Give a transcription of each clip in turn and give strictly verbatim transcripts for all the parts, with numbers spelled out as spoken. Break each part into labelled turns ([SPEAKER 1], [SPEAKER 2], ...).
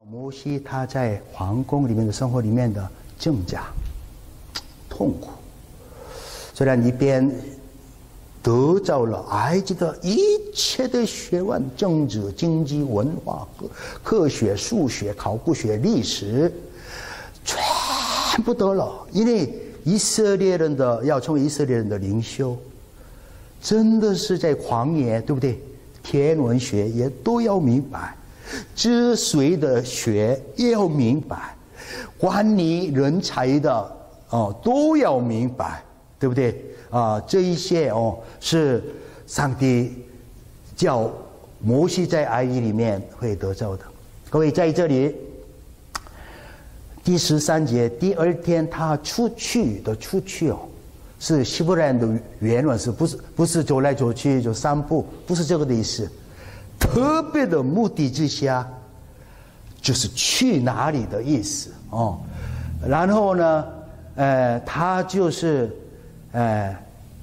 [SPEAKER 1] 摩西他在皇宫里面的生活里面的挣扎、痛苦，虽然一边得到了埃及的一切的学问，政治、经济、文化、科学、数学、考古学、历史，全部得了。因为以色列人的要成为以色列人的领袖，真的是在旷野，对不对？天文学也都要明白，治水的学也要明白，管理人才的哦都要明白，对不对？啊，这一些哦是上帝叫摩西在埃及里面会得到的。各位在这里，第十三节，第二天他出去的出去哦，是希伯来人的原文是不是不是走来走去就散步，不是这个的意思。特别的目的之下，就是去哪里的意思哦。然后呢，呃，他就是。呃，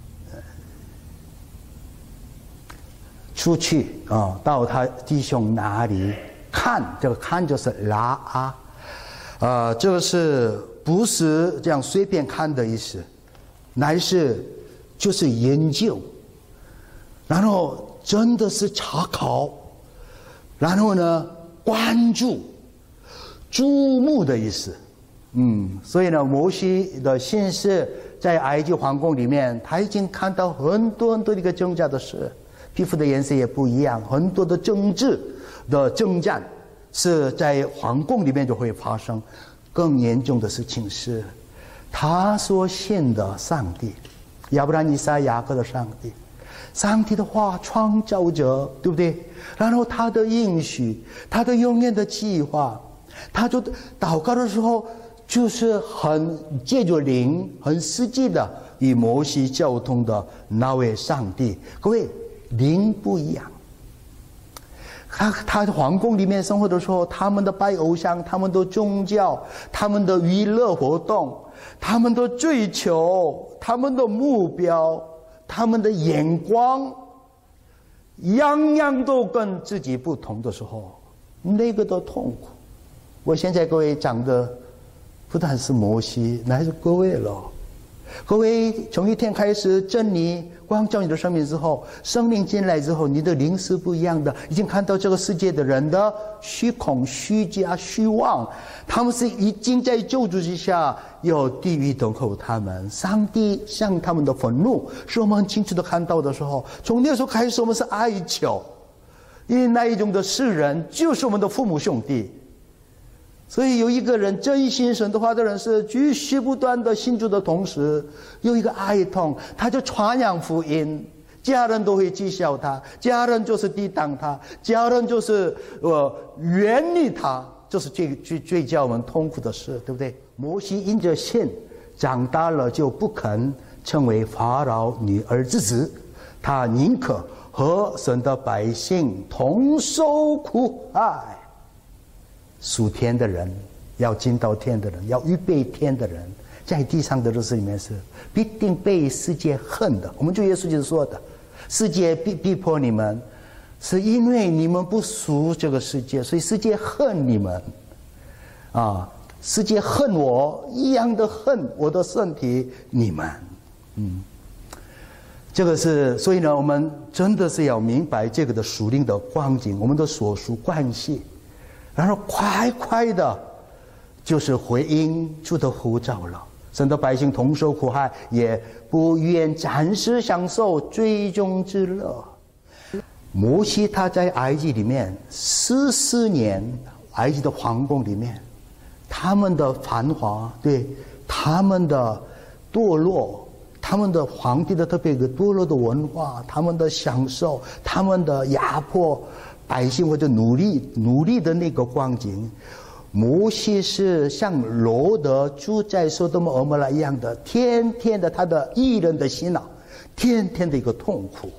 [SPEAKER 1] 出去啊、哦，到他弟兄那里看，这个看就是拉啊，呃，这个是不是这样随便看的意思，乃是就是研究，然后真的是查考，然后呢关注、注目的意思。嗯，所以呢，摩西的心思在埃及皇宫里面，他已经看到很多很多的一个挣扎的事，皮肤的颜色也不一样，很多的政治的征战是在皇宫里面就会发生。更严重的事情是，他所信的上帝，亚伯拉罕、以撒、雅各的上帝，上帝的话创造者，对不对？然后他的应许，他的永远的计划，他就祷告的时候。就是很借着灵，很实际的与摩西交通的那位上帝。各位，灵不一样。他他在皇宫里面生活的时候，他们的拜偶像，他们的宗教，他们的娱乐活动，他们的追求，他们的目标，他们的眼光，样样都跟自己不同的时候，那个的痛苦。我现在各位讲的。不但是摩西，乃是各位了。各位从一天开始，真理光照你的生命之后，生命进来之后，你的灵是不一样的。已经看到这个世界的人的虚空、虚假、虚妄，他们是已经在救助之下，有地狱等候他们。上帝向他们的愤怒，是我们很清楚的看到的时候，从那时候开始，我们是哀求，因为那一种的世人就是我们的父母兄弟。所以有一个人真心神的话的人是继续不断的信主的同时，有一个哀痛，他就传扬福音，家人都会讥笑他，家人就是抵挡他，家人就是呃远离他，这是最最最叫我们痛苦的事，对不对？摩西因着信长大了，就不肯成为法老女儿之子，他宁可和神的百姓同受苦害。属天的人，要进到天的人，要预备天的人，在地上的日子里面是必定被世界恨的。我们主耶稣就是说的，世界逼逼迫你们，是因为你们不属这个世界，所以世界恨你们。啊，世界恨我，一样的恨我的身体你们。嗯，这个是，所以呢，我们真的是要明白这个的属灵的光景，我们的所属关系。然后快快的，就是回应主的呼召了。神的百姓同受苦害，也不愿暂时享受最终之乐。摩西他在埃及里面十四年，埃及的皇宫里面，他们的繁华，对他们的堕落，他们的皇帝的特别一个堕落的文化，他们的享受，他们的压迫。百姓或者奴隶奴隶的那个光景，摩西是像罗德住在索多玛蛾摩拉一样的，天天的他的义人的洗脑，天天的一个痛苦。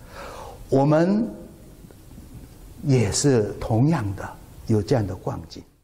[SPEAKER 1] 我们也是同样的有这样的光景。